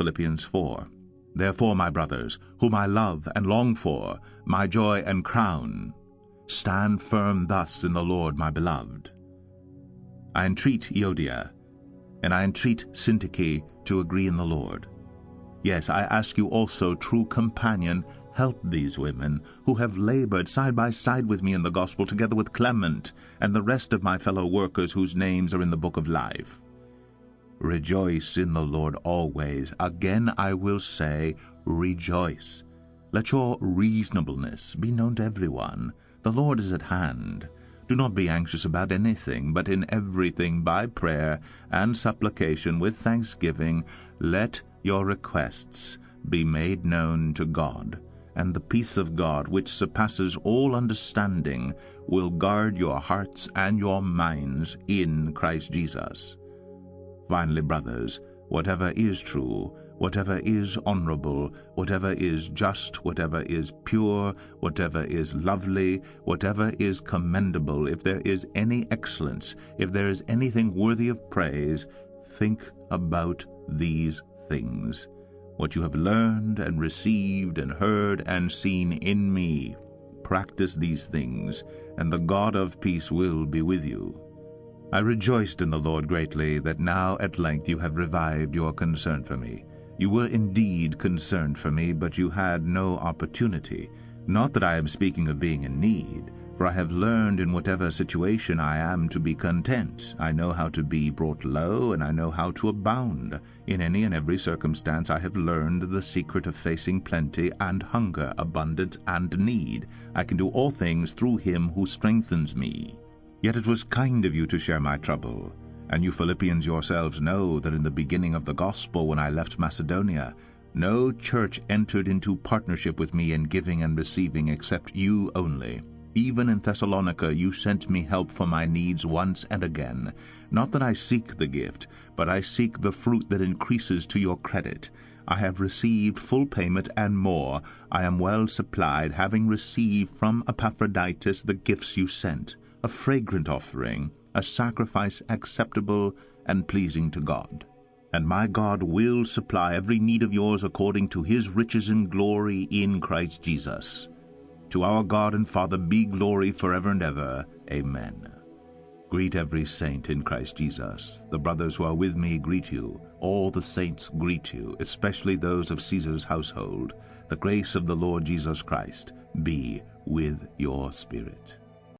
Philippians 4. Therefore, my brothers, whom I love and long for, my joy and crown, stand firm thus in the Lord, my beloved. I entreat Euodia, and I entreat Syntyche to agree in the Lord. Yes, I ask you also, true companion, help these women, who have labored side by side with me in the gospel, together with Clement and the rest of my fellow workers whose names are in the book of life. Rejoice in the Lord always. Again I will say, rejoice. Let your reasonableness be known to everyone. The Lord is at hand. Do not be anxious about anything, but in everything by prayer and supplication with thanksgiving let your requests be made known to God, and the peace of God, which surpasses all understanding, will guard your hearts and your minds in Christ Jesus. Finally, brothers, whatever is true, whatever is honorable, whatever is just, whatever is pure, whatever is lovely, whatever is commendable, if there is any excellence, if there is anything worthy of praise, think about these things. What you have learned and received and heard and seen in me, practice these things, and the God of peace will be with you. I rejoiced in the Lord greatly that now at length you have revived your concern for me. You were indeed concerned for me, but you had no opportunity. Not that I am speaking of being in need, for I have learned in whatever situation I am to be content. I know how to be brought low, and I know how to abound. In any and every circumstance I have learned the secret of facing plenty and hunger, abundance and need. I can do all things through him who strengthens me. Yet it was kind of you to share my trouble. And you Philippians yourselves know that in the beginning of the gospel, when I left Macedonia, no church entered into partnership with me in giving and receiving except you only. Even in Thessalonica you sent me help for my needs once and again. Not that I seek the gift, but I seek the fruit that increases to your credit. I have received full payment and more. I am well supplied, having received from Epaphroditus the gifts you sent, a fragrant offering, a sacrifice acceptable and pleasing to God. And my God will supply every need of yours according to his riches and glory in Christ Jesus. To our God and Father be glory forever and ever. Amen. Greet every saint in Christ Jesus. The brothers who are with me greet you. All the saints greet you, especially those of Caesar's household. The grace of the Lord Jesus Christ be with your spirit.